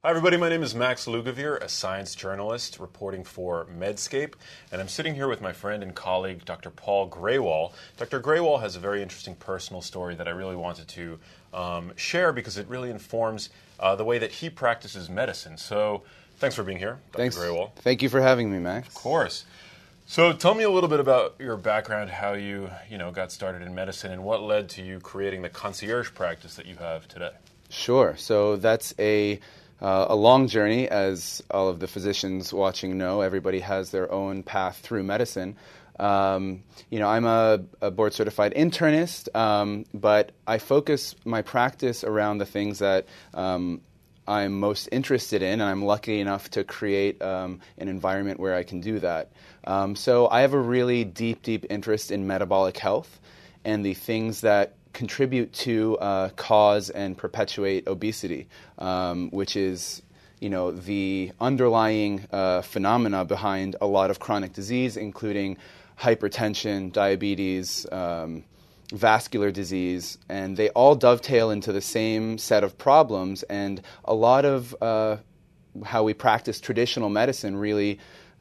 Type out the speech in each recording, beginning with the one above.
Hi everybody, my name is Max Lugavere, a science journalist reporting for Medscape, and I'm sitting here with my friend and colleague, Dr. Paul Greywall. Dr. Greywall has a very interesting personal story that I really wanted to share because it really informs the way that he practices medicine. So thanks for being here, Dr. Thanks. Greywall. Thank you for having me, Max. Of course. So tell me a little bit about your background, how you got started in medicine, and what led to you creating the concierge practice that you have today. Sure. So that's a long journey, as all of the physicians watching know. Everybody has their own path through medicine. I'm a board-certified internist, but I focus my practice around the things that I'm most interested in, and I'm lucky enough to create an environment where I can do that. So I have a really deep interest in metabolic health and the things that contribute to cause and perpetuate obesity, which is, the underlying phenomena behind a lot of chronic disease, including hypertension, diabetes, vascular disease, and they all dovetail into the same set of problems. And a lot of how we practice traditional medicine really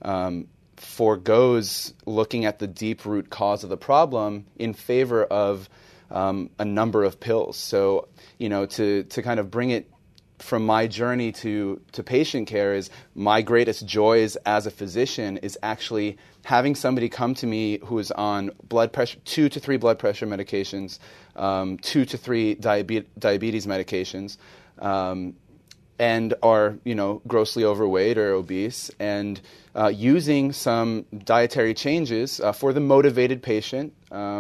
forgoes looking at the deep root cause of the problem in favor of a number of pills. So, to kind of bring it from my journey to patient care, is my greatest joys as a physician is actually having somebody come to me who is on blood pressure, 2 to 3 blood pressure medications, 2 to 3 diabetes medications, and are, grossly overweight or obese, and using some dietary changes for the motivated patient,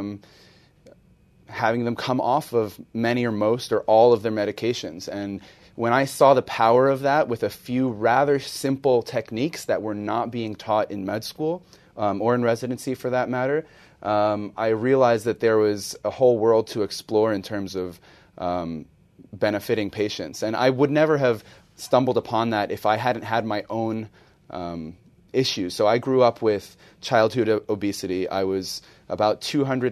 having them come off of many or most or all of their medications. And when I saw the power of that with a few rather simple techniques that were not being taught in med school or in residency for that matter, I realized that there was a whole world to explore in terms of benefiting patients. And I would never have stumbled upon that if I hadn't had my own issues. So I grew up with childhood obesity. I was about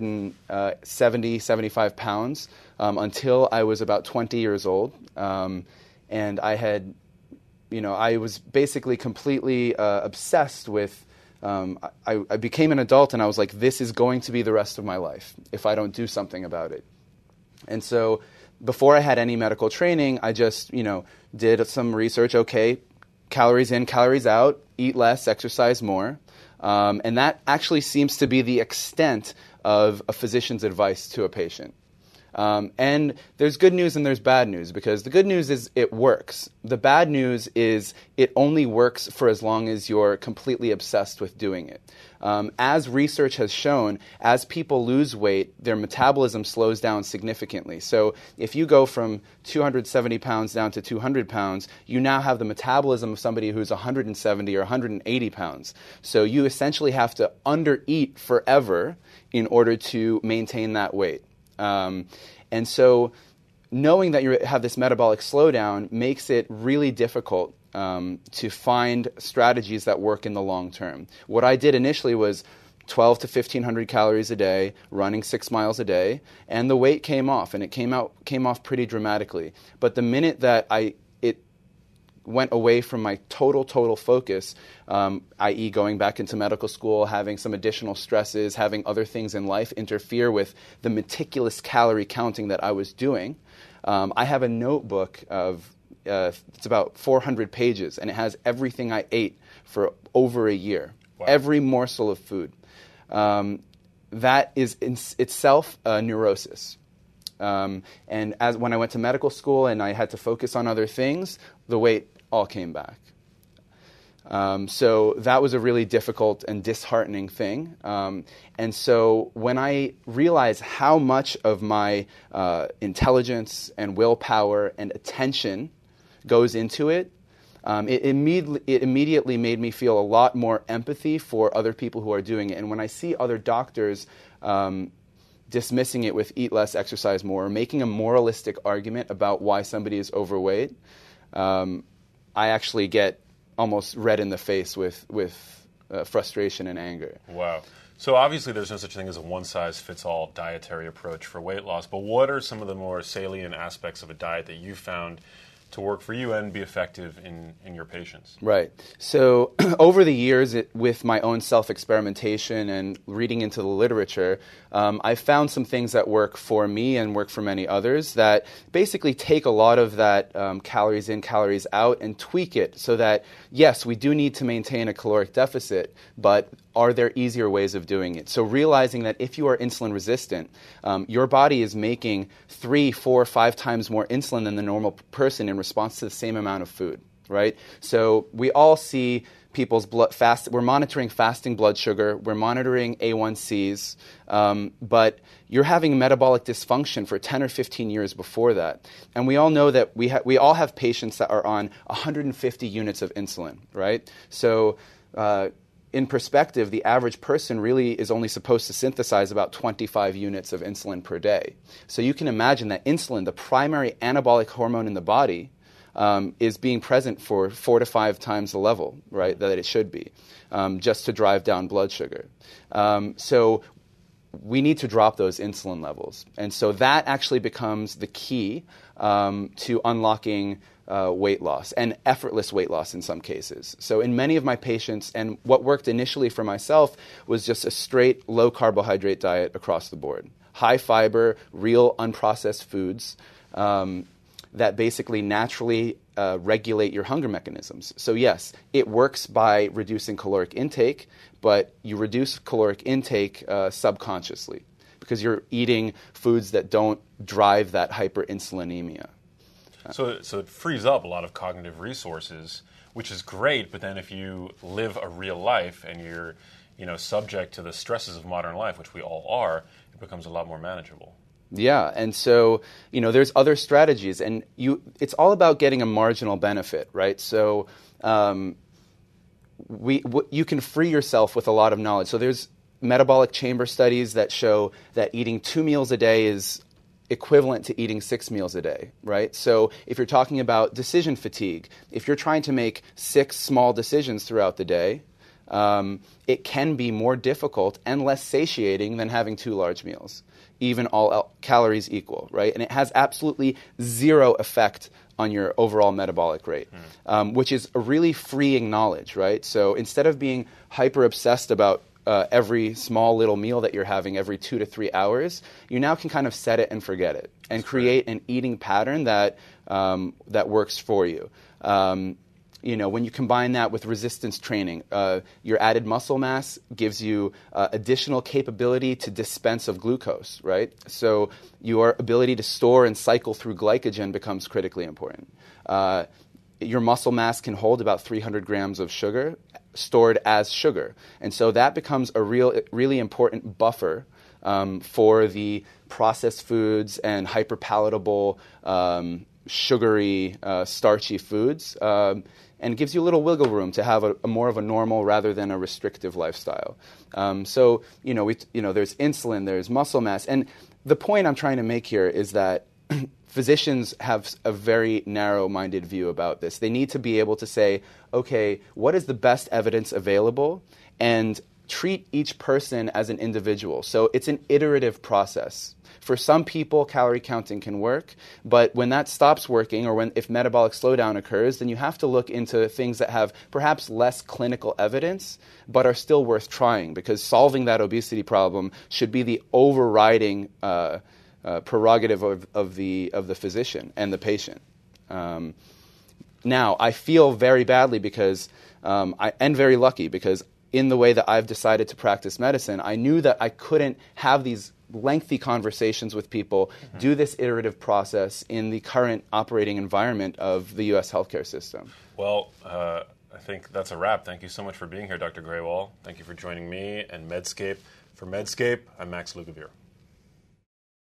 275 pounds until I was about 20 years old. And I had, I was basically completely obsessed with, I became an adult and I was like, this is going to be the rest of my life if I don't do something about it. And so before I had any medical training, I just, did some research. Okay, calories in, calories out, eat less, exercise more. And that actually seems to be the extent of a physician's advice to a patient. And there's good news and there's bad news, because the good news is it works. The bad news is it only works for as long as you're completely obsessed with doing it. As research has shown, as people lose weight, their metabolism slows down significantly. So if you go from 270 pounds down to 200 pounds, you now have the metabolism of somebody who's 170 or 180 pounds. So you essentially have to undereat forever in order to maintain that weight. And so knowing that you have this metabolic slowdown makes it really difficult to find strategies that work in the long term. What I did initially was 12 to 1,500 calories a day, running 6 miles a day, and the weight came off, and it came off pretty dramatically. But the minute that it went away from my total focus, i.e. going back into medical school, having some additional stresses, having other things in life interfere with the meticulous calorie counting that I was doing, I have a notebook of it's about 400 pages, and it has everything I ate for over a year. Wow. Every morsel of food. That is in itself a neurosis. And when I went to medical school and I had to focus on other things, the weight all came back. So that was a really difficult and disheartening thing. And so when I realized how much of my intelligence and willpower and attention goes into it, it immediately made me feel a lot more empathy for other people who are doing it. And when I see other doctors dismissing it with eat less, exercise more, or making a moralistic argument about why somebody is overweight, I actually get almost red in the face with frustration and anger. Wow. So obviously there's no such thing as a one-size-fits-all dietary approach for weight loss, but what are some of the more salient aspects of a diet that you found to work for you and be effective in your patients? Right. So over the years, with my own self-experimentation and reading into the literature, I found some things that work for me and work for many others that basically take a lot of that calories in, calories out and tweak it so that, yes, we do need to maintain a caloric deficit, but are there easier ways of doing it? So realizing that if you are insulin resistant, your body is making 3, 4, 5 times more insulin than the normal person in response to the same amount of food, right? So we all see people's blood fast. We're monitoring fasting blood sugar. We're monitoring A1Cs. But you're having metabolic dysfunction for 10 or 15 years before that. And we all know that we all have patients that are on 150 units of insulin, right? So in perspective, the average person really is only supposed to synthesize about 25 units of insulin per day. So you can imagine that insulin, the primary anabolic hormone in the body, is being present for 4 to 5 times the level, right, that it should be, just to drive down blood sugar. So we need to drop those insulin levels. And so that actually becomes the key to unlocking weight loss and effortless weight loss in some cases. So in many of my patients, and what worked initially for myself was just a straight low carbohydrate diet across the board. High fiber, real unprocessed foods that basically naturally regulate your hunger mechanisms. So yes, it works by reducing caloric intake, but you reduce caloric intake subconsciously because you're eating foods that don't drive that hyperinsulinemia. So it frees up a lot of cognitive resources, which is great, but then if you live a real life and you're subject to the stresses of modern life, which we all are, it becomes a lot more manageable. Yeah, and so, there's other strategies, and it's all about getting a marginal benefit, right? So you can free yourself with a lot of knowledge. So there's metabolic chamber studies that show that eating 2 meals a day is equivalent to eating 6 meals a day, right? So if you're talking about decision fatigue, if you're trying to make 6 small decisions throughout the day, it can be more difficult and less satiating than having 2 large meals, even all calories equal, right? And it has absolutely zero effect on your overall metabolic rate, which is a really freeing knowledge, right? So instead of being hyper obsessed about every small little meal that you're having every 2 to 3 hours, you now can kind of set it and forget it and create an eating pattern that works for you. When you combine that with resistance training, your added muscle mass gives you additional capability to dispense of glucose, right? So your ability to store and cycle through glycogen becomes critically important. Your muscle mass can hold about 300 grams of sugar stored as sugar. And so that becomes a really important buffer for the processed foods and hyperpalatable, sugary, starchy foods, and gives you a little wiggle room to have a more of a normal rather than a restrictive lifestyle. So there's insulin, there's muscle mass, and the point I'm trying to make here is that physicians have a very narrow-minded view about this. They need to be able to say, okay, what is the best evidence available, and treat each person as an individual. So it's an iterative process. For some people, calorie counting can work, but when that stops working, or if metabolic slowdown occurs, then you have to look into things that have perhaps less clinical evidence, but are still worth trying, because solving that obesity problem should be the overriding prerogative of the physician and the patient. Now, I feel very badly because and very lucky because in the way that I've decided to practice medicine, I knew that I couldn't have these lengthy conversations with people, do this iterative process in the current operating environment of the U.S. healthcare system. Well, I think that's a wrap. Thank you so much for being here, Dr. Grewal. Thank you for joining me and Medscape. For Medscape, I'm Max Lugavere.